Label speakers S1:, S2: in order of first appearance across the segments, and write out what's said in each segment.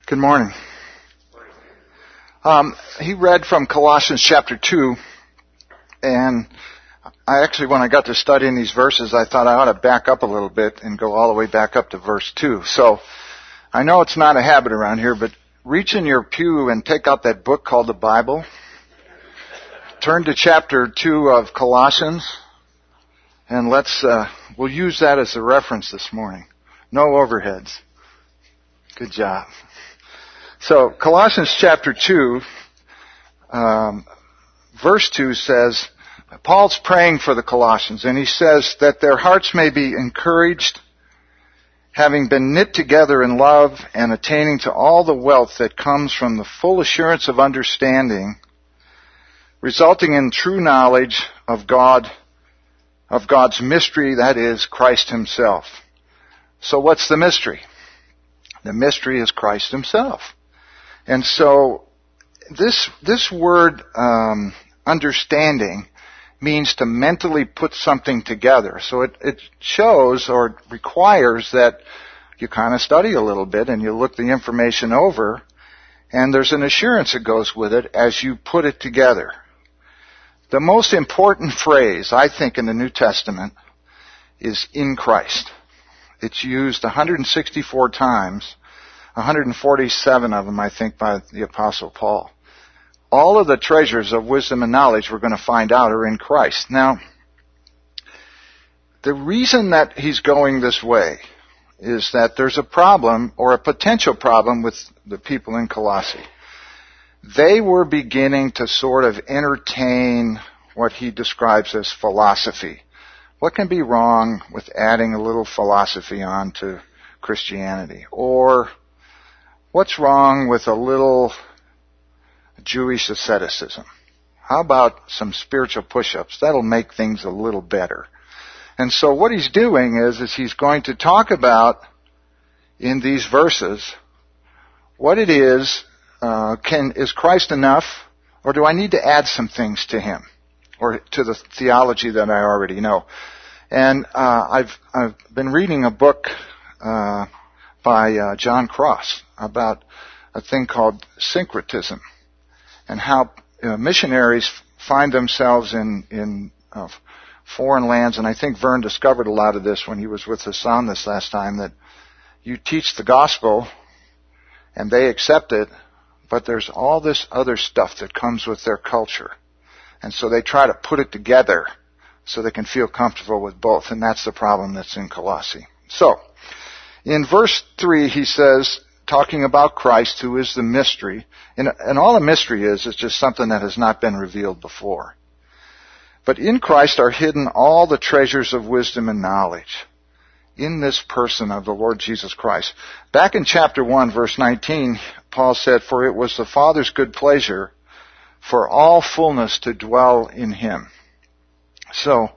S1: Good morning. He read from Colossians chapter 2, and when I got to studying these verses, I thought I ought to back up a little bit and go all the way back up to verse 2. So, I know it's not a habit around here, but reach in your pew and take out that book called the Bible. Turn to chapter 2 of Colossians, and we'll use that as a reference this morning. No overheads. Good job. So, Colossians chapter 2, verse 2 says, Paul's praying for the Colossians, and he says that their hearts may be encouraged, having been knit together in love and attaining to all the wealth that comes from the full assurance of understanding, resulting in true knowledge of God, of God's mystery, that is, Christ himself. So what's the mystery? The mystery is Christ himself. And so, this word, understanding, means to mentally put something together. So it shows or requires that you kind of study a little bit and you look the information over, and there's an assurance that goes with it as you put it together. The most important phrase, I think, in the New Testament is in Christ. It's used 164 times. 147 of them, I think, by the Apostle Paul. All of the treasures of wisdom and knowledge we're going to find out are in Christ. Now, the reason that he's going this way is that there's a problem, or a potential problem, with the people in Colossae. They were beginning to sort of entertain what he describes as philosophy. What can be wrong with adding a little philosophy on to Christianity? Or what's wrong with a little Jewish asceticism? How about some spiritual push-ups? That'll make things a little better. And so what he's doing is he's going to talk about, in these verses, what it is. Is Christ enough, or do I need to add some things to him, or to the theology that I already know? And I've been reading a book by John Cross about a thing called syncretism, and how missionaries find themselves in foreign lands. And I think Vern discovered a lot of this when he was with us on this last time, that you teach the gospel and they accept it, but there's all this other stuff that comes with their culture. And so they try to put it together so they can feel comfortable with both. And that's the problem that's in Colossae. So, in verse 3, he says, talking about Christ, who is the mystery. And all a mystery is just something that has not been revealed before. But in Christ are hidden all the treasures of wisdom and knowledge, in this person of the Lord Jesus Christ. Back in chapter 1, verse 19, Paul said, "For it was the Father's good pleasure for all fullness to dwell in him." So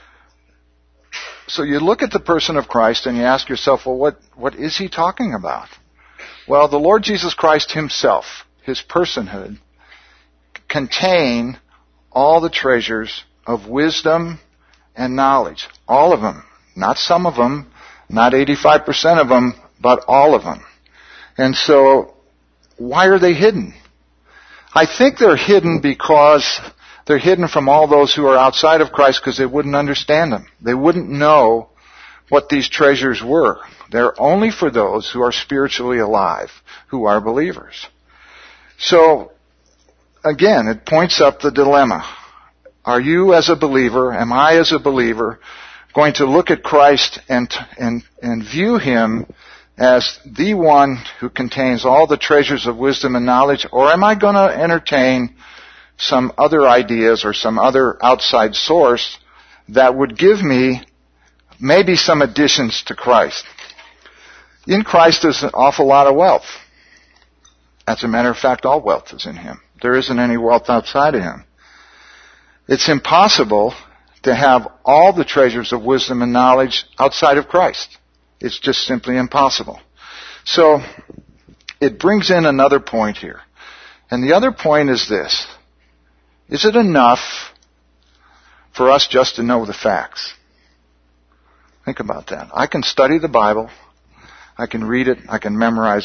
S1: you look at the person of Christ and you ask yourself, well, what is he talking about? Well, the Lord Jesus Christ himself, his personhood, contain all the treasures of wisdom and knowledge. All of them. Not some of them, not 85% of them, but all of them. And so, why are they hidden? I think they're hidden because they're hidden from all those who are outside of Christ, because they wouldn't understand them. They wouldn't know what these treasures were. They're only for those who are spiritually alive, who are believers. So, again, it points up the dilemma. Are you as a believer, am I as a believer, going to look at Christ and view him as the one who contains all the treasures of wisdom and knowledge, or am I going to entertain some other ideas or some other outside source that would give me maybe some additions to Christ? In Christ there's an awful lot of wealth. As a matter of fact, all wealth is in him. There isn't any wealth outside of him. It's impossible to have all the treasures of wisdom and knowledge outside of Christ. It's just simply impossible. So, it brings in another point here. And the other point is this. Is it enough for us just to know the facts? Think about that. I can study the Bible. I can read it. I can memorize it.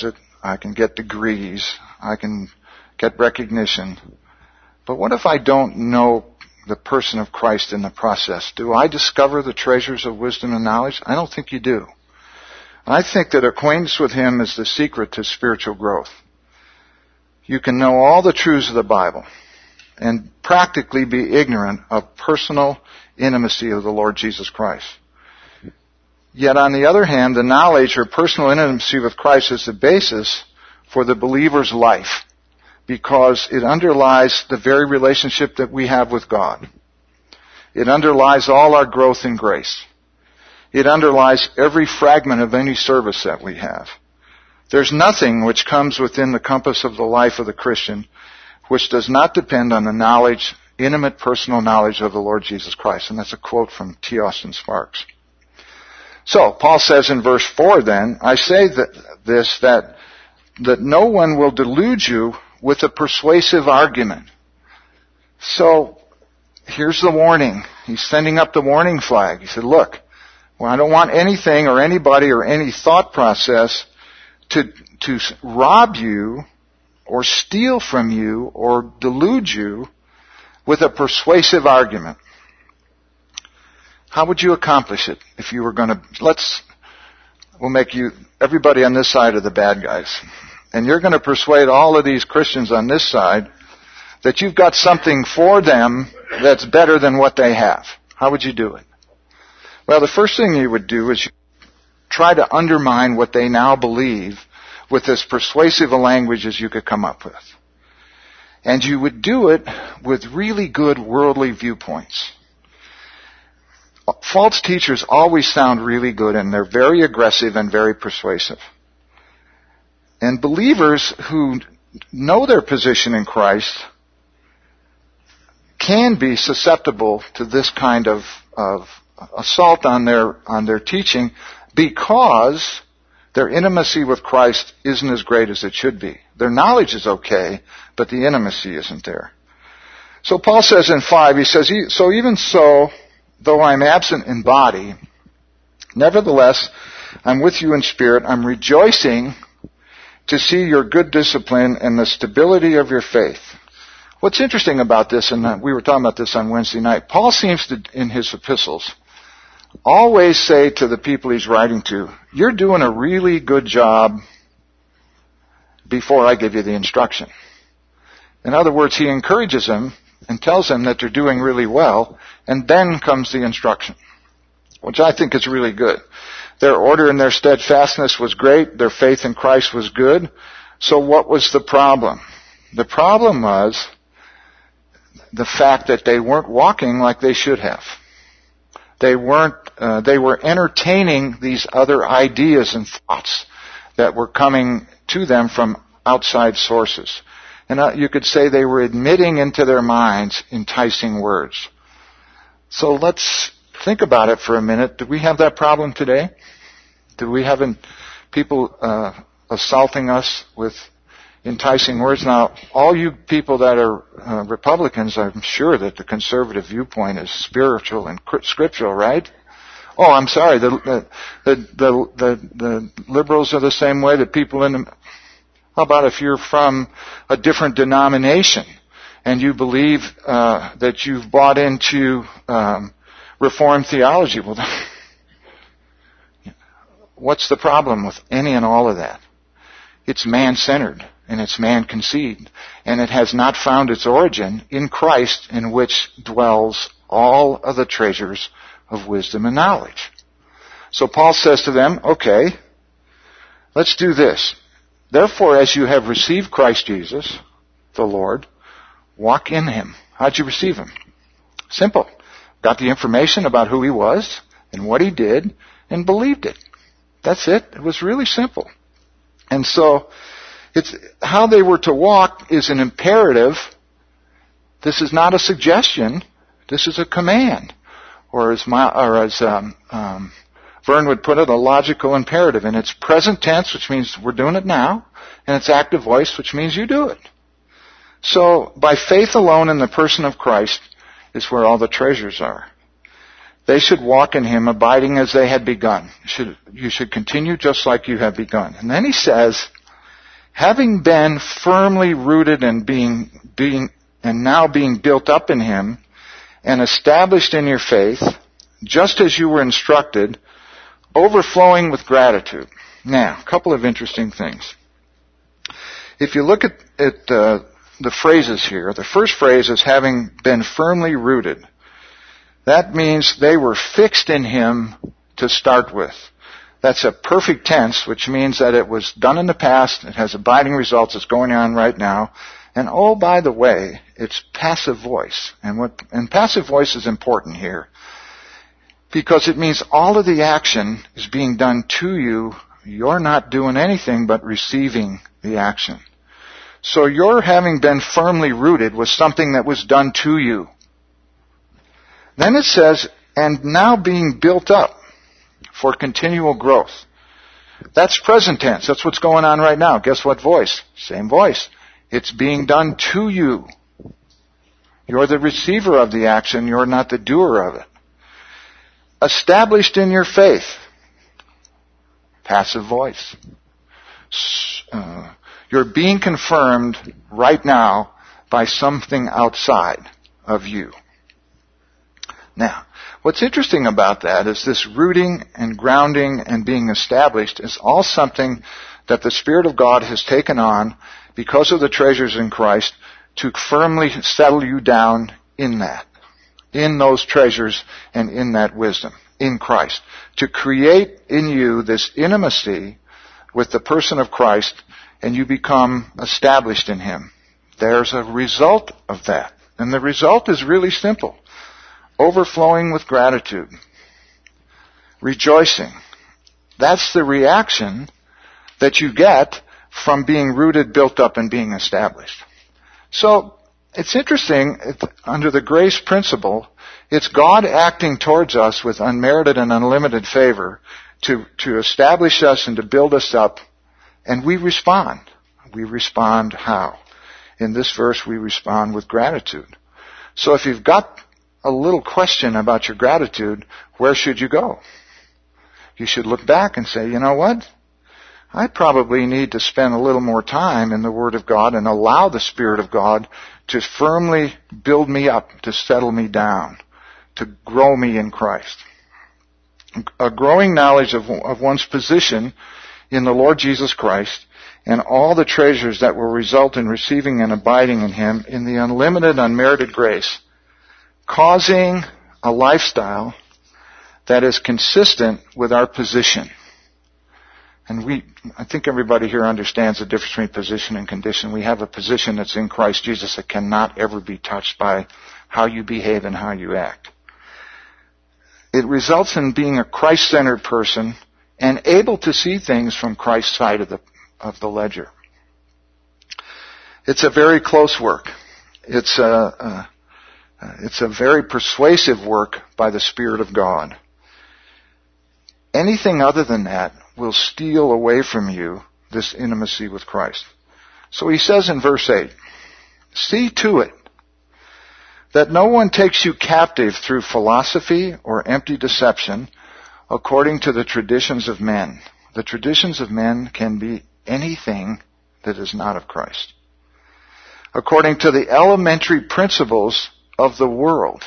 S1: I can get degrees, I can get recognition. But what if I don't know the person of Christ in the process? Do I discover the treasures of wisdom and knowledge? I don't think you do. I think that acquaintance with Him is the secret to spiritual growth. You can know all the truths of the Bible and practically be ignorant of personal intimacy of the Lord Jesus Christ. Yet on the other hand, the knowledge or personal intimacy with Christ is the basis for the believer's life, because it underlies the very relationship that we have with God. It underlies all our growth in grace. It underlies every fragment of any service that we have. There's nothing which comes within the compass of the life of the Christian which does not depend on the knowledge, intimate personal knowledge of the Lord Jesus Christ. And that's a quote from T. Austin Sparks. So, Paul says in verse 4 then, I say that no one will delude you with a persuasive argument. So, here's the warning. He's sending up the warning flag. He said, look, well, I don't want anything or anybody or any thought process to rob you or steal from you or delude you with a persuasive argument. How would you accomplish it if you were going to, we'll make you, everybody on this side are the bad guys. And you're going to persuade all of these Christians on this side that you've got something for them that's better than what they have. How would you do it? Well, the first thing you would do is try to undermine what they now believe with as persuasive a language as you could come up with. And you would do it with really good worldly viewpoints. False teachers always sound really good, and they're very aggressive and very persuasive. And believers who know their position in Christ can be susceptible to this kind of assault on their teaching, because their intimacy with Christ isn't as great as it should be. Their knowledge is okay, but the intimacy isn't there. So Paul says in 5, he says, so even so, though I'm absent in body, nevertheless, I'm with you in spirit. I'm rejoicing to see your good discipline and the stability of your faith. What's interesting about this, and we were talking about this on Wednesday night, Paul seems to, in his epistles, always say to the people he's writing to, you're doing a really good job before I give you the instruction. In other words, he encourages them and tells them that they're doing really well, and then comes the instruction, which I think is really good. Their order and their steadfastness was great. Their faith in Christ was good. So what was the problem? The problem was the fact that they weren't walking like they should have. They were entertaining these other ideas and thoughts that were coming to them from outside sources. And you could say they were admitting into their minds enticing words. So let's think about it for a minute. Do we have that problem today? Do we have people assaulting us with enticing words? Now, all you people that are Republicans, I'm sure that the conservative viewpoint is spiritual and scriptural, right? Oh, I'm sorry. The liberals are the same way. The people in the... How about if you're from a different denomination and you believe that you've bought into Reformed theology? Well, what's the problem with any and all of that? It's man-centered and it's man-conceived, and it has not found its origin in Christ, in which dwells all of the treasures of wisdom and knowledge. So Paul says to them, okay, let's do this. Therefore, as you have received Christ Jesus, the Lord, walk in Him. How'd you receive Him? Simple. Got the information about who He was and what He did and believed it. That's it. It was really simple. And so, it's how they were to walk is an imperative. This is not a suggestion. This is a command. Or as Vern would put it, a logical imperative. And it's present tense, which means we're doing it now, and it's active voice, which means you do it. So, by faith alone in the person of Christ is where all the treasures are. They should walk in Him, abiding as they had begun. You should continue just like you have begun. And then he says, Having been firmly rooted and now being built up in him and established in your faith, just as you were instructed, overflowing with gratitude. Now, a couple of interesting things. If you look at the phrases here, the first phrase is having been firmly rooted. That means they were fixed in him to start with. That's a perfect tense, which means that it was done in the past, it has abiding results, it's going on right now. And oh, by the way, it's passive voice. And passive voice is important here, because it means all of the action is being done to you. You're not doing anything but receiving the action. So your having been firmly rooted was something that was done to you. Then it says, and now being built up for continual growth. That's present tense. That's what's going on right now. Guess what voice? Same voice. It's being done to you. You're the receiver of the action. You're not the doer of it. Established in your faith. Passive voice. You're being confirmed right now by something outside of you. Now, what's interesting about that is this rooting and grounding and being established is all something that the Spirit of God has taken on because of the treasures in Christ to firmly settle you down in that, in those treasures and in that wisdom, in Christ. To create in you this intimacy with the person of Christ, and you become established in him. There's a result of that. And the result is really simple. Overflowing with gratitude. Rejoicing. That's the reaction that you get from being rooted, built up, and being established. So, it's interesting, under the grace principle, it's God acting towards us with unmerited and unlimited favor to establish us and to build us up, and we respond. We respond how? In this verse, we respond with gratitude. So if you've got a little question about your gratitude, where should you go? You should look back and say, you know what? I probably need to spend a little more time in the Word of God and allow the Spirit of God to firmly build me up, to settle me down, to grow me in Christ. A growing knowledge of one's position in the Lord Jesus Christ and all the treasures that will result in receiving and abiding in Him in the unlimited, unmerited grace, causing a lifestyle that is consistent with our position. And I think everybody here understands the difference between position and condition. We have a position that's in Christ Jesus that cannot ever be touched by how you behave and how you act. It results in being a Christ-centered person and able to see things from Christ's side of the ledger. It's a very close work. It's a very persuasive work by the Spirit of God. Anything other than that will steal away from you this intimacy with Christ. So he says in verse 8, see to it that no one takes you captive through philosophy or empty deception according to the traditions of men. The traditions of men can be anything that is not of Christ. According to the elementary principles of the world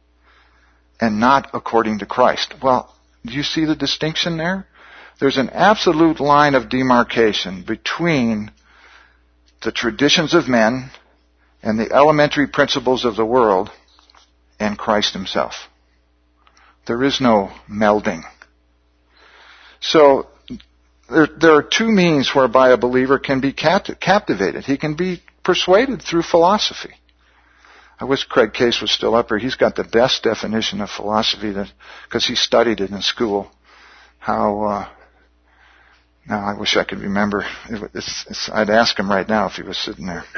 S1: and not according to Christ. Well, do you see the distinction there? There's an absolute line of demarcation between the traditions of men and the elementary principles of the world and Christ Himself. There is no melding. So there are two means whereby a believer can be captivated. He can be persuaded through philosophy. I wish Craig Case was still up here. He's got the best definition of philosophy because he studied it in school. Now I wish I could remember. I'd ask him right now if he was sitting there.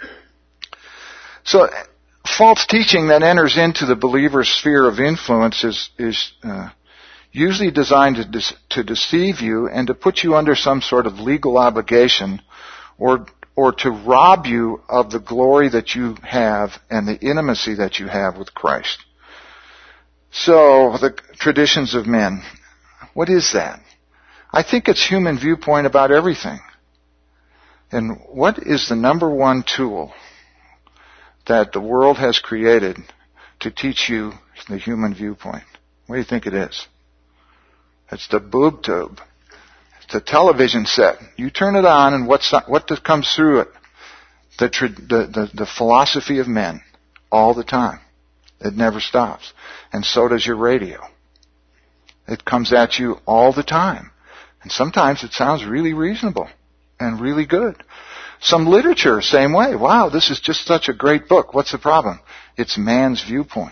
S1: So, false teaching that enters into the believer's sphere of influence is usually designed to deceive you and to put you under some sort of legal obligation or to rob you of the glory that you have and the intimacy that you have with Christ. So, the traditions of men. What is that? I think it's human viewpoint about everything. And what is the number one tool that the world has created to teach you the human viewpoint? What do you think it is? It's the boob tube. It's a television set. You turn it on, and what comes through it? The philosophy of men all the time. It never stops. And so does your radio. It comes at you all the time. And sometimes it sounds really reasonable and really good. Some literature, same way. Wow, this is just such a great book. What's the problem? It's man's viewpoint.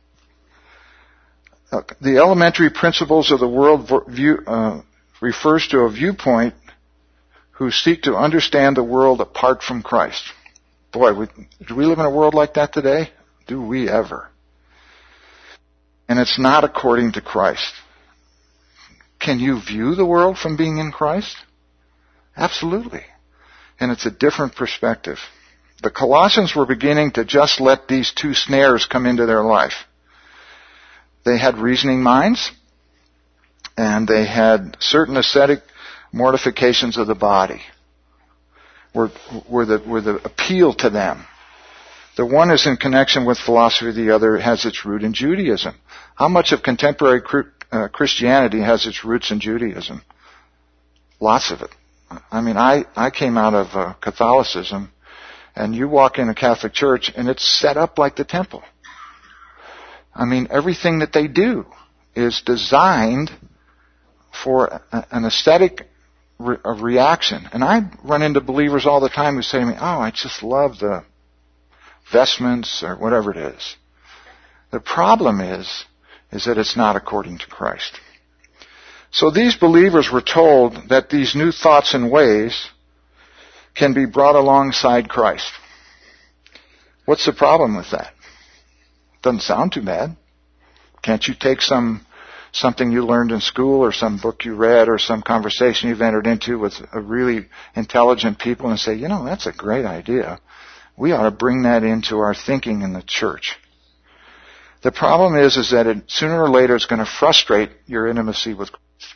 S1: The elementary principles of the world refers to a viewpoint who seek to understand the world apart from Christ. Boy, do we live in a world like that today? Do we ever? And it's not according to Christ. Can you view the world from being in Christ? Absolutely. And it's a different perspective. The Colossians were beginning to just let these two snares come into their life. They had reasoning minds, and they had certain ascetic mortifications of the body were the appeal to them. The one is in connection with philosophy, the other has its root in Judaism. How much of contemporary Christianity has its roots in Judaism? Lots of it. I mean, I came out of Catholicism, and you walk in a Catholic church, and it's set up like the temple. I mean, everything that they do is designed for an aesthetic reaction. And I run into believers all the time who say to me, oh, I just love the vestments or whatever it is. The problem is that it's not according to Christ. So these believers were told that these new thoughts and ways can be brought alongside Christ. What's the problem with that? Doesn't sound too bad. Can't you take something you learned in school or some book you read or some conversation you've entered into with a really intelligent people and say, you know, that's a great idea. We ought to bring that into our thinking in the church. The problem is that it, sooner or later it's going to frustrate your intimacy with Christ.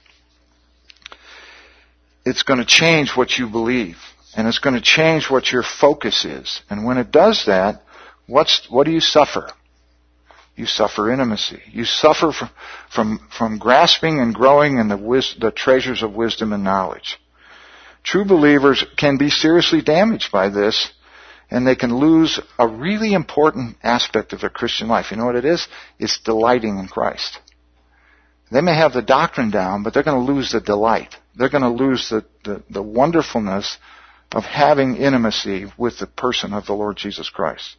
S1: It's going to change what you believe, and it's going to change what your focus is. And when it does that, what do you suffer? You suffer intimacy. You suffer from grasping and growing in the treasures of wisdom and knowledge. True believers can be seriously damaged by this, and they can lose a really important aspect of their Christian life. You know what it is? It's delighting in Christ. They may have the doctrine down, but they're going to lose the delight. They're going to lose the wonderfulness of having intimacy with the person of the Lord Jesus Christ.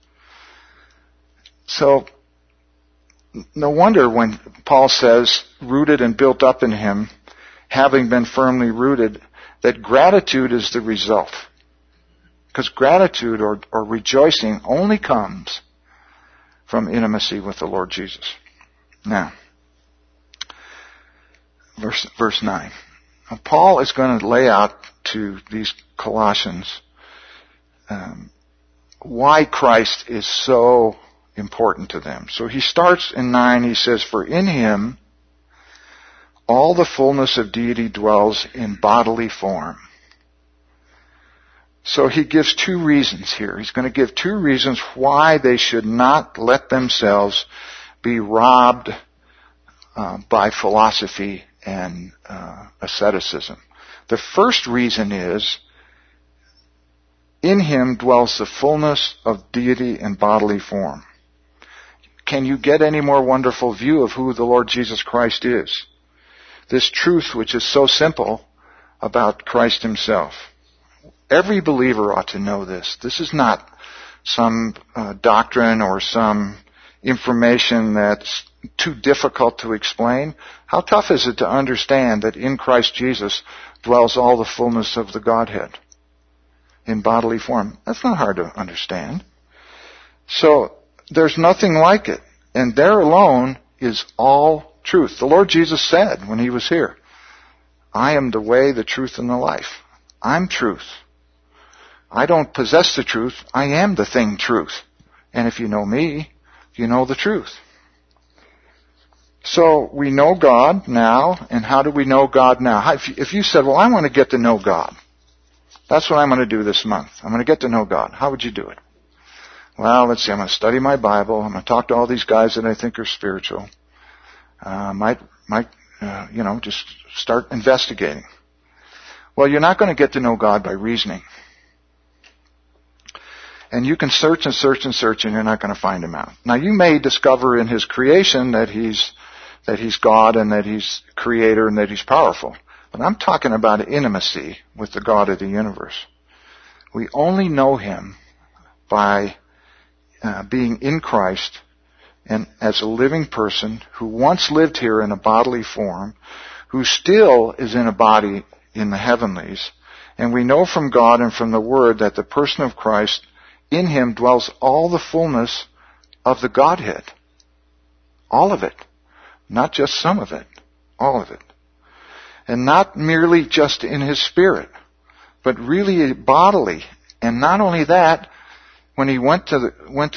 S1: So, no wonder when Paul says, rooted and built up in him, having been firmly rooted, that gratitude is the result. Because gratitude or rejoicing only comes from intimacy with the Lord Jesus. Now, verse 9. Now, Paul is going to lay out to these Colossians why Christ is so important to them. So he starts in 9, he says, for in him all the fullness of deity dwells in bodily form. So he gives two reasons here. He's going to give two reasons why they should not let themselves be robbed by philosophy and asceticism. The first reason is, in him dwells the fullness of deity in bodily form. Can you get any more wonderful view of who the Lord Jesus Christ is? This truth which is so simple about Christ himself. Every believer ought to know this. This is not some doctrine or some information that's too difficult to explain. How tough is it to understand that in Christ Jesus dwells all the fullness of the Godhead in bodily form? That's not hard to understand. So, there's nothing like it. And there alone is all truth. The Lord Jesus said when he was here, I am the way, the truth, and the life. I'm truth. I don't possess the truth. I am the thing truth. And if you know me, you know the truth. So we know God now. And how do we know God now? If you said, well, I want to get to know God. That's what I'm going to do this month. I'm going to get to know God. How would you do it? Well, let's see. I'm going to study my Bible. I'm going to talk to all these guys that I think are spiritual. Just start investigating. Well, you're not going to get to know God by reasoning. And you can search and search and search, and you're not going to find Him out. Now, you may discover in His creation that He's God and that He's Creator and that He's powerful. But I'm talking about intimacy with the God of the universe. We only know Him by being in Christ and as a living person who once lived here in a bodily form, who still is in a body in the heavenlies. And we know from God and from the Word that the person of Christ, in Him dwells all the fullness of the Godhead. All of it. Not just some of it. All of it. And not merely just in His Spirit, but really bodily. And not only that, when He went to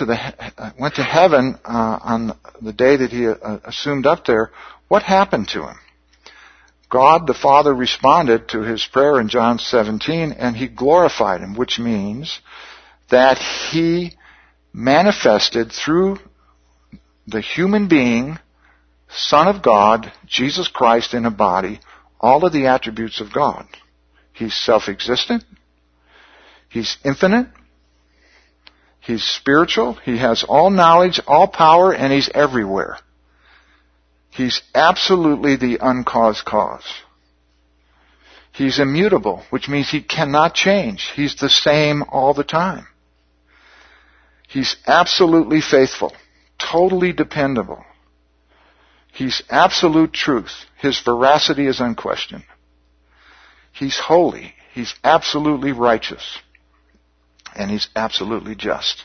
S1: heaven on the day that He assumed up there, what happened to Him? God the Father responded to His prayer in John 17, and He glorified Him, which means that He manifested through the human being, Son of God, Jesus Christ in a body, all of the attributes of God. He's self-existent. He's infinite. He's spiritual. He has all knowledge, all power, and He's everywhere. He's absolutely the uncaused cause. He's immutable, which means He cannot change. He's the same all the time. He's absolutely faithful, totally dependable. He's absolute truth. His veracity is unquestioned. He's holy. He's absolutely righteous. And He's absolutely just.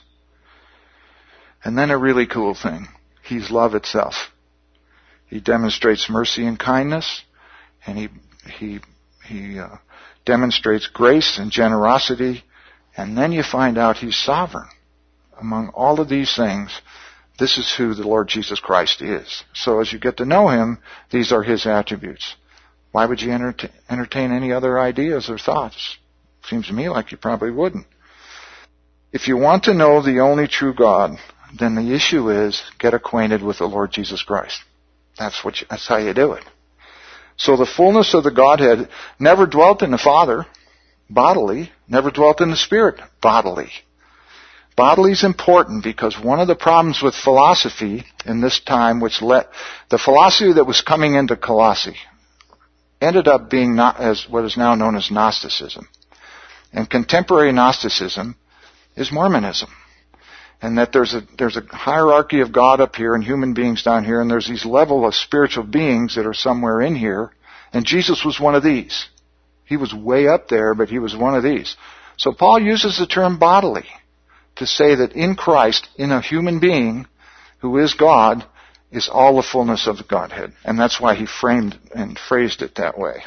S1: And then a really cool thing. He's love itself. He demonstrates mercy and kindness, and he demonstrates grace and generosity, and then you find out He's sovereign. Among all of these things, this is who the Lord Jesus Christ is. So as you get to know Him, these are His attributes. Why would you entertain any other ideas or thoughts? Seems to me like you probably wouldn't. If you want to know the only true God, then the issue is get acquainted with the Lord Jesus Christ. That's how you do it. So the fullness of the Godhead never dwelt in the Father bodily, never dwelt in the Spirit bodily. Bodily is important because one of the problems with philosophy in this time, the philosophy that was coming into Colossae, ended up being as what is now known as Gnosticism. And contemporary Gnosticism is Mormonism. And that there's a hierarchy of God up here and human beings down here, and there's these level of spiritual beings that are somewhere in here. And Jesus was one of these. He was way up there, but He was one of these. So Paul uses the term bodily to say that in Christ, in a human being who is God, is all the fullness of the Godhead. And that's why he framed and phrased it that way.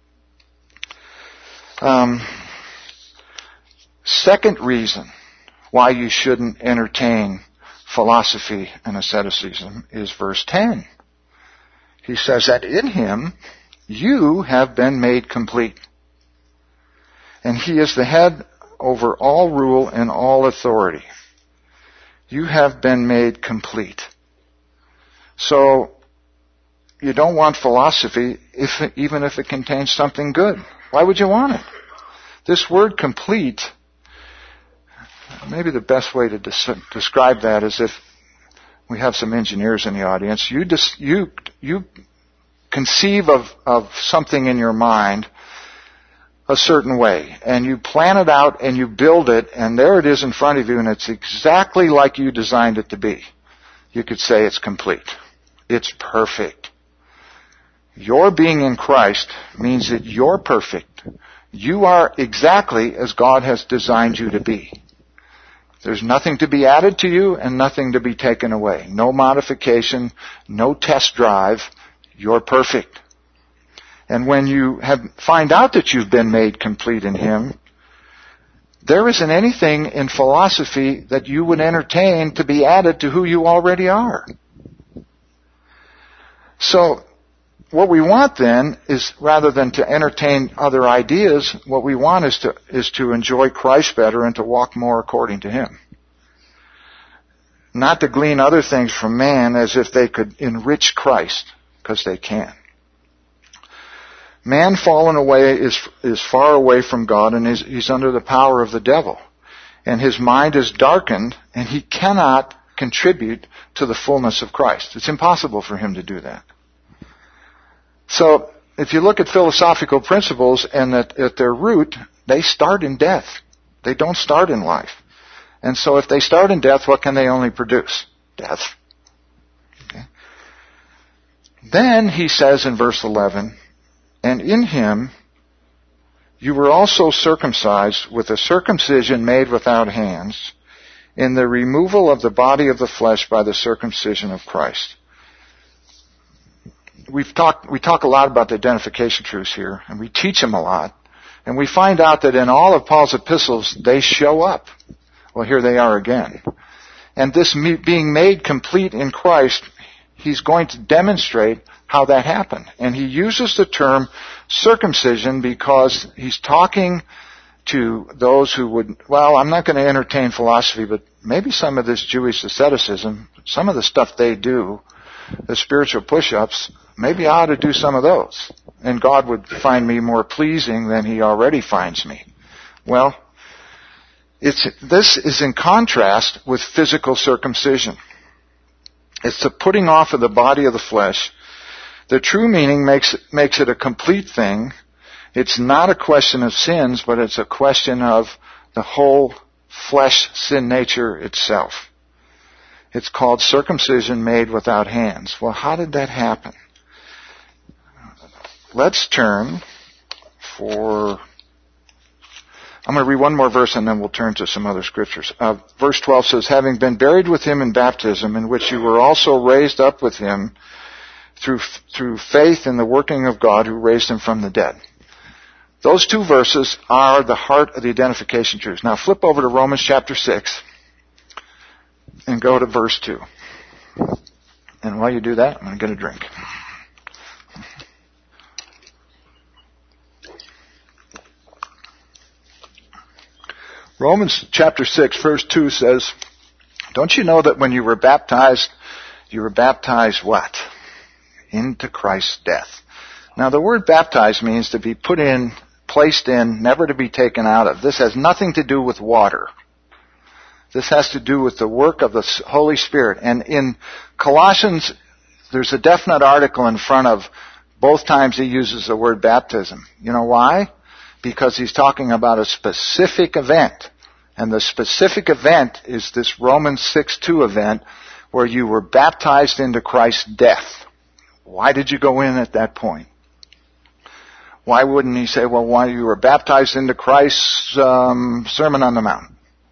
S1: Second reason why you shouldn't entertain philosophy and asceticism is verse 10. He says that in Him you have been made complete. And He is the head over all rule and all authority. You have been made complete. So, you don't want philosophy even if it contains something good. Why would you want it? This word complete, maybe the best way to describe that is if we have some engineers in the audience, you conceive of something in your mind a certain way, and you plan it out and you build it, and there it is in front of you, and it's exactly like you designed it to be. You could say it's complete. It's perfect. Your being in Christ means that you're perfect. You are exactly as God has designed you to be. There's nothing to be added to you and nothing to be taken away. No modification, no test drive. You're perfect. And when you find out that you've been made complete in Him, there isn't anything in philosophy that you would entertain to be added to who you already are. So, what we want then is, rather than to entertain other ideas, what we want is to enjoy Christ better and to walk more according to Him. Not to glean other things from man as if they could enrich Christ, because they can. Man fallen away is far away from God, and he's under the power of the devil. And his mind is darkened, and he cannot contribute to the fullness of Christ. It's impossible for him to do that. So, if you look at philosophical principles, and at their root, they start in death. They don't start in life. And so if they start in death, what can they only produce? Death. Okay. Then he says in verse 11, and in him you were also circumcised with a circumcision made without hands, in the removal of the body of the flesh by the circumcision of Christ. We talk a lot about the identification truths here, and we teach them a lot, and we find out that in all of Paul's epistles, they show up. Well, here they are again. And this being made complete in Christ, he's going to demonstrate how that happened. And he uses the term circumcision because he's talking to those who would, well, I'm not going to entertain philosophy, but maybe some of this Jewish asceticism, some of the stuff they do, the spiritual push-ups, maybe I ought to do some of those. And God would find me more pleasing than He already finds me. Well, this is in contrast with physical circumcision. It's the putting off of the body of the flesh. The true meaning makes it a complete thing. It's not a question of sins, but it's a question of the whole flesh sin nature itself. It's called circumcision made without hands. Well, how did that happen? Let's turn I'm going to read one more verse and then we'll turn to some other scriptures. Verse 12 says, having been buried with him in baptism, in which you were also raised up with him through faith in the working of God who raised him from the dead. Those two verses are the heart of the identification truths. Now flip over to Romans chapter 6 and go to verse 2. And while you do that, I'm going to get a drink. Romans chapter 6, verse 2 says, don't you know that when you were baptized what? Into Christ's death. Now the word baptized means to be put in, placed in, never to be taken out of. This has nothing to do with water. This has to do with the work of the Holy Spirit. And in Colossians, there's a definite article in front of both times he uses the word baptism. You know why? Because he's talking about a specific event. And the specific event is this Romans 6:2 event where you were baptized into Christ's death. Why did you go in at that point? Why wouldn't he say, well, why you were baptized into Christ's Sermon on the Mount?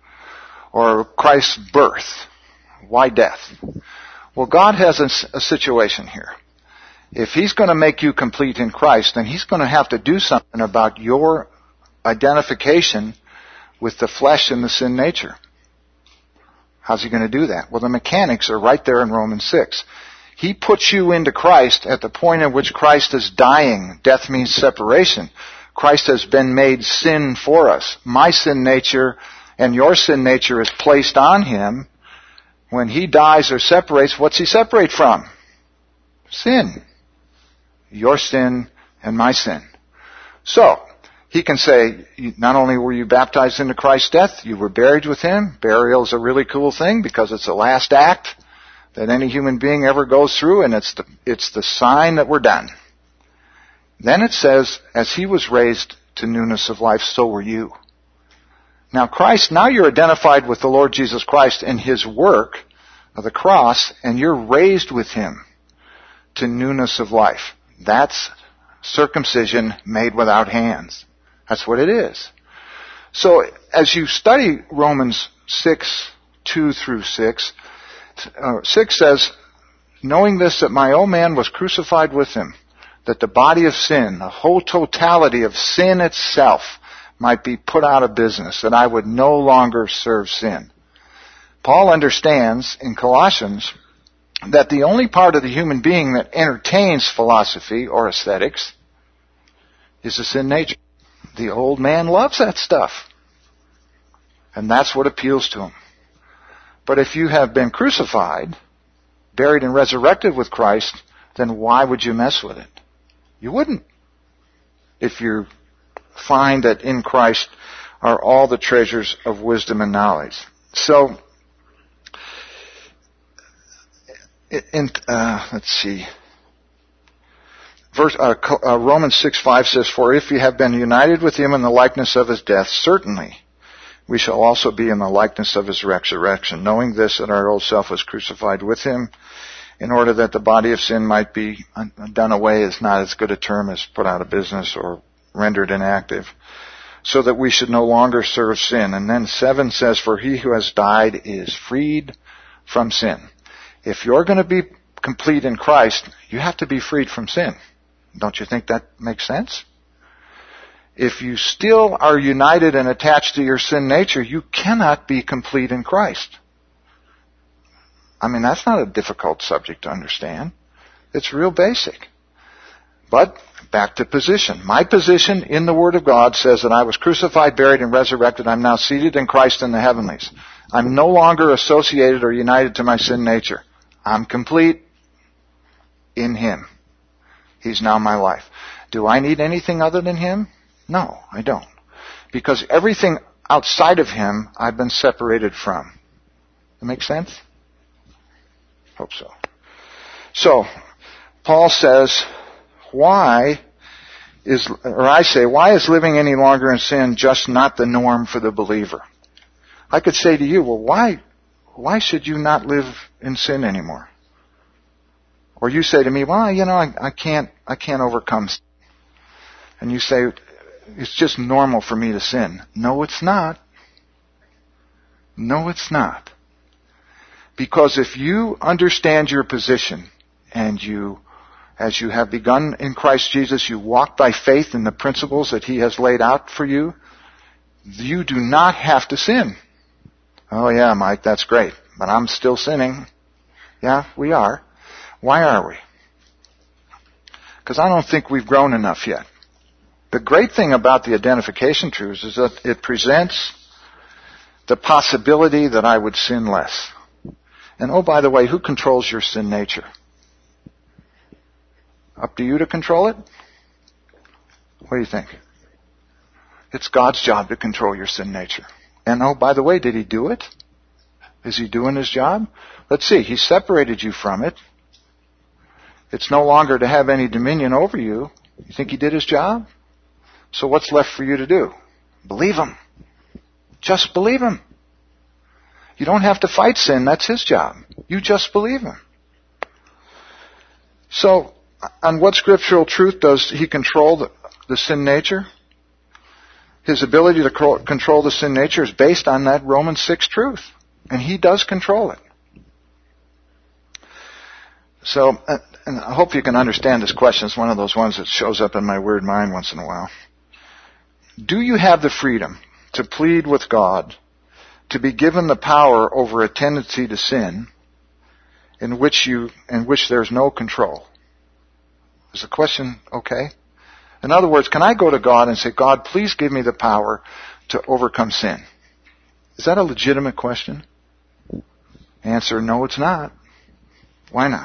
S1: Or Christ's birth? Why death? Well, God has a situation here. If He's going to make you complete in Christ, then He's going to have to do something about your identification with the flesh and the sin nature. How's He going to do that? Well, the mechanics are right there in Romans 6. He puts you into Christ at the point at which Christ is dying. Death means separation. Christ has been made sin for us. My sin nature and your sin nature is placed on Him. When He dies or separates, what's He separate from? Sin. Your sin and my sin. So, He can say, not only were you baptized into Christ's death, you were buried with Him. Burial is a really cool thing because it's the last act that any human being ever goes through, and it's the sign that we're done. Then it says, as He was raised to newness of life, so were you. Now you're identified with the Lord Jesus Christ in His work of the cross, and you're raised with Him to newness of life. That's circumcision made without hands. That's what it is. So, as you study Romans 6:2 through 6, 6 says, knowing this, that my old man was crucified with Him, that the body of sin, the whole totality of sin itself, might be put out of business, that I would no longer serve sin. Paul understands in Colossians that the only part of the human being that entertains philosophy or aesthetics is the sin nature. The old man loves that stuff. And that's what appeals to him. But if you have been crucified, buried and resurrected with Christ, then why would you mess with it? You wouldn't. If you find that in Christ are all the treasures of wisdom and knowledge. So, let's see. Romans 6:5 says, "For if you have been united with him in the likeness of his death, certainly we shall also be in the likeness of his resurrection, knowing this, that our old self was crucified with him, in order that the body of sin might be done away," is not as good a term as put out of business or rendered inactive, "so that we should no longer serve sin." And then 7 says, "For he who has died is freed from sin." If you're going to be complete in Christ, you have to be freed from sin. Don't you think that makes sense? If you still are united and attached to your sin nature, you cannot be complete in Christ. I mean, that's not a difficult subject to understand. It's real basic. But, back to position. My position in the Word of God says that I was crucified, buried, and resurrected. I'm now seated in Christ in the heavenlies. I'm no longer associated or united to my sin nature. I'm complete in Him. He's now my life. Do I need anything other than Him? No, I don't. Because everything outside of Him, I've been separated from. That make sense? Hope so. So, Paul says, why is living any longer in sin just not the norm for the believer? I could say to you, well, why should you not live in sin anymore? Or you say to me, well, I can't overcome sin. And you say, it's just normal for me to sin. No, it's not. No, it's not. Because if you understand your position and you, as you have begun in Christ Jesus, you walk by faith in the principles that He has laid out for you, you do not have to sin. Oh yeah, Mike, that's great. But I'm still sinning. Yeah, we are. Why are we? Because I don't think we've grown enough yet. The great thing about the identification truths is that it presents the possibility that I would sin less. And oh, by the way, who controls your sin nature? Up to you to control it? What do you think? It's God's job to control your sin nature. And oh, by the way, did He do it? Is He doing His job? Let's see. He separated you from it. It's no longer to have any dominion over you. You think He did His job? So what's left for you to do? Believe Him. Just believe Him. You don't have to fight sin. That's His job. You just believe Him. So, on what scriptural truth does He control the sin nature? His ability to control the sin nature is based on that Romans 6 truth. And He does control it. So, and I hope you can understand this question. It's one of those ones that shows up in my weird mind once in a while. Do you have the freedom to plead with God to be given the power over a tendency to sin in which there's no control? Is the question okay? In other words, can I go to God and say, God, please give me the power to overcome sin? Is that a legitimate question? Answer, no, it's not. Why not?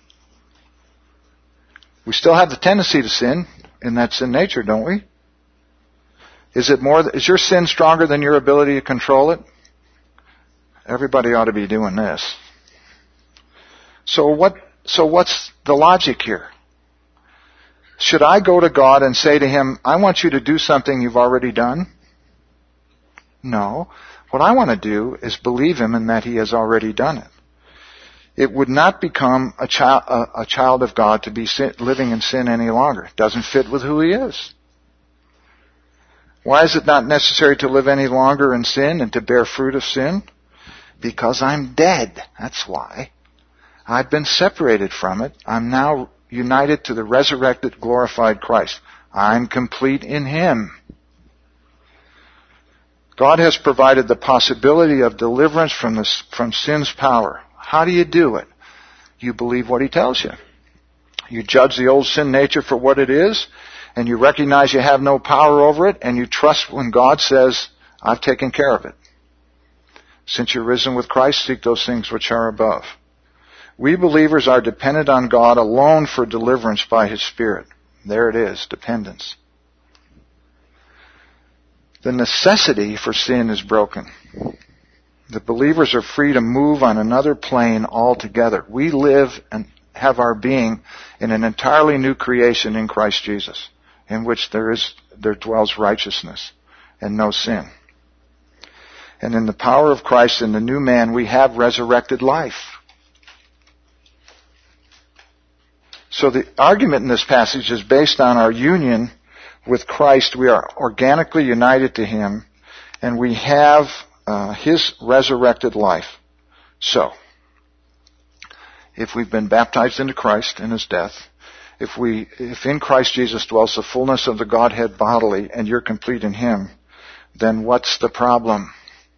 S1: We still have the tendency to sin in that sin nature, don't we? Is your sin stronger than your ability to control it? Everybody ought to be doing this. So what's the logic here? Should I go to God and say to Him, I want you to do something you've already done? No. What I want to do is believe Him in that He has already done it. It would not become a child of God to be living in sin any longer. It doesn't fit with who He is. Why is it not necessary to live any longer in sin and to bear fruit of sin? Because I'm dead. That's why. I've been separated from it. I'm now united to the resurrected, glorified Christ. I'm complete in Him. God has provided the possibility of deliverance from sin's power. How do you do it? you believe what he tells you. You judge the old sin nature for what it is, and you recognize you have no power over it, and you trust when God says, I've taken care of it. Since you're risen with Christ, seek those things which are above. We believers are dependent on God alone for deliverance by His Spirit. There it is, dependence. The necessity for sin is broken. The believers are free to move on another plane altogether. We live and have our being in an entirely new creation in Christ Jesus, in which there dwells righteousness and no sin. And in the power of Christ in the new man, we have resurrected life. So the argument in this passage is based on our union with Christ. We are organically united to Him, and we have His resurrected life. So, if we've been baptized into Christ in His death, if in Christ Jesus dwells the fullness of the Godhead bodily, and you're complete in Him, then what's the problem?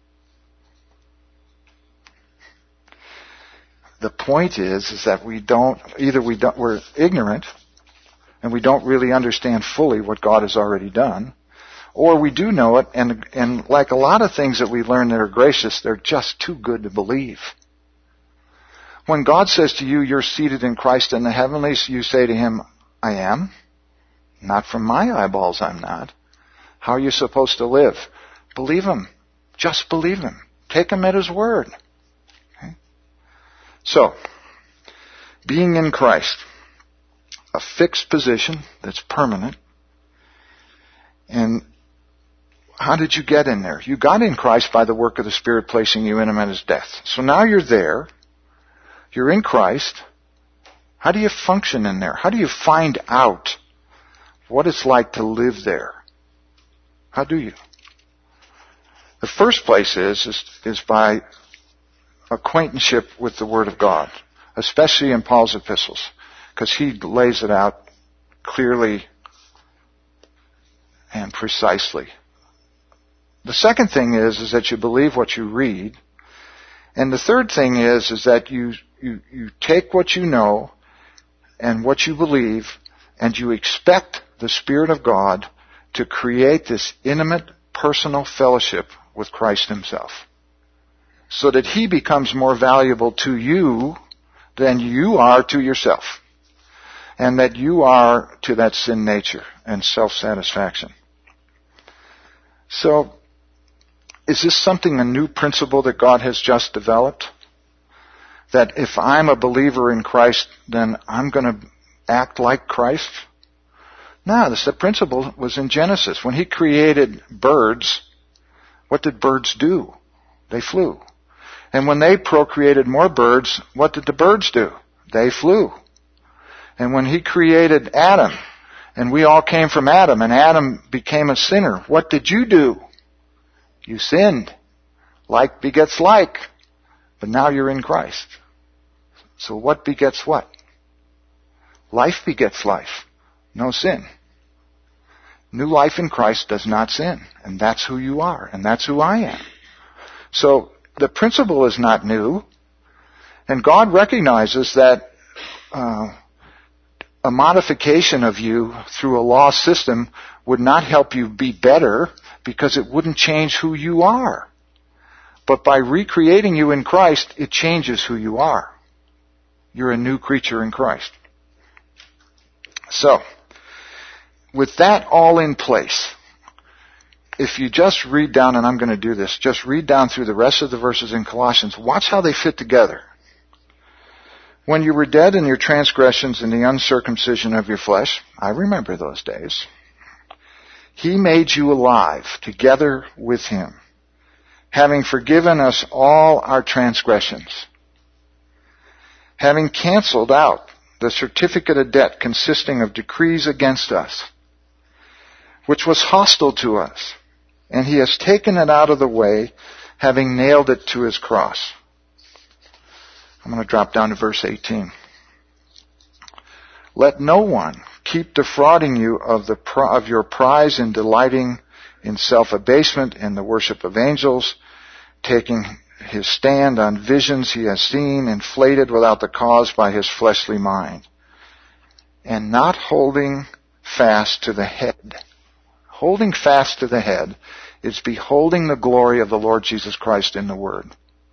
S1: The point is that we're ignorant, and we don't really understand fully what God has already done, or we do know it, and like a lot of things that we learn that are gracious, they're just too good to believe. When God says to you, you're seated in Christ in the heavenlies, you say to Him, I am. Not from my eyeballs, I'm not. How are you supposed to live? Believe Him. Just believe Him. Take Him at His word. Okay? So, being in Christ, a fixed position that's permanent. And how did you get in there? You got in Christ by the work of the Spirit placing you in Him at His death. So now you're there. You're in Christ. How do you function in there? How do you find out what it's like to live there? How do you? The first place is by acquaintanceship with the Word of God, especially in Paul's epistles, because he lays it out clearly and precisely. The second thing is that you believe what you read. And the third thing is that you take what you know and what you believe, and you expect the Spirit of God to create this intimate, personal fellowship with Christ Himself, so that He becomes more valuable to you than you are to yourself, and that you are to that sin nature and self-satisfaction. So, is this a new principle that God has just developed? That if I'm a believer in Christ, then I'm going to act like Christ? No, the principle was in Genesis. When He created birds, what did birds do? They flew. And when they procreated more birds, what did the birds do? They flew. And when He created Adam, and we all came from Adam, and Adam became a sinner, what did you do? You sinned. Like begets like. But now you're in Christ. So what begets what? Life begets life. No sin. New life in Christ does not sin. And that's who you are. And that's who I am. So the principle is not new. And God recognizes that a modification of you through a law system would not help you be better, because it wouldn't change who you are. But by recreating you in Christ, it changes who you are. You're a new creature in Christ. So, with that all in place, if you just read down, and I'm going to do this, just read down through the rest of the verses in Colossians, watch how they fit together. When you were dead in your transgressions and the uncircumcision of your flesh, I remember those days, He made you alive together with Him, having forgiven us all our transgressions, having canceled out the certificate of debt consisting of decrees against us, which was hostile to us, and He has taken it out of the way, having nailed it to His cross. I'm going to drop down to verse 18. Let no one keep defrauding you of your prize in delighting in self-abasement and the worship of angels, taking his stand on visions he has seen, inflated without the cause by his fleshly mind, and not holding fast to the head. Holding fast to the head is beholding the glory of the Lord Jesus Christ in the Word.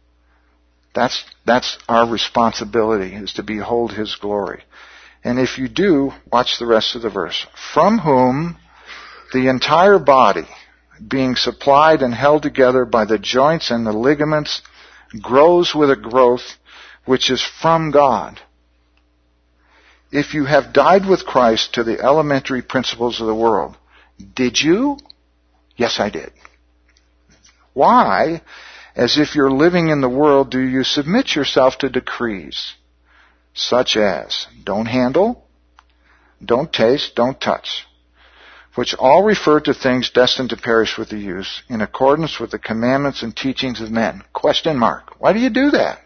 S1: That's our responsibility, is to behold his glory. And if you do, watch the rest of the verse. From whom the entire body, being supplied and held together by the joints and the ligaments, grows with a growth which is from God. If you have died with Christ to the elementary principles of the world, did you? Yes, I did. Why, as if you're living in the world, do you submit yourself to decrees, such as don't handle, don't taste, don't touch, which all refer to things destined to perish with the use, in accordance with the commandments and teachings of men? Question mark. Why do you do that?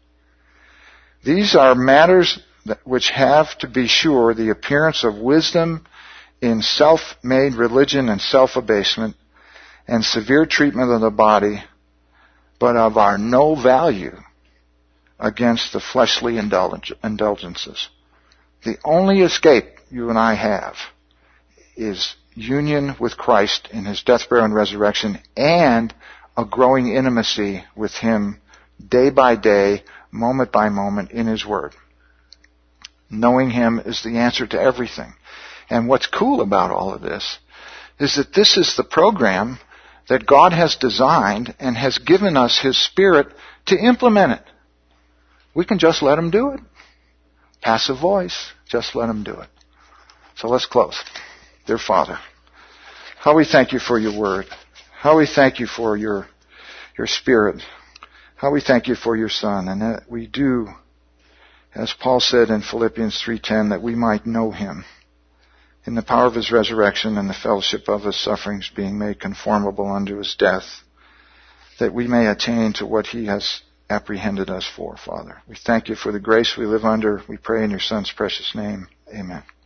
S1: These are matters which have, to be sure, the appearance of wisdom in self-made religion and self-abasement and severe treatment of the body, but are no value against the fleshly indulgences. The only escape you and I have is union with Christ in his death, burial, and resurrection, and a growing intimacy with him day by day, moment by moment in his Word. Knowing him is the answer to everything. And what's cool about all of this is that this is the program that God has designed and has given us his Spirit to implement it. We can just let him do it. Passive voice, just let him do it. So let's close. Dear Father, how we thank you for your Word. How we thank you for your Spirit. How we thank you for your Son. And that we do, as Paul said in Philippians 3:10, that we might know him in the power of his resurrection and the fellowship of his sufferings, being made conformable unto his death, that we may attain to what he has apprehended us for, Father. We thank you for the grace we live under. We pray in your Son's precious name. Amen.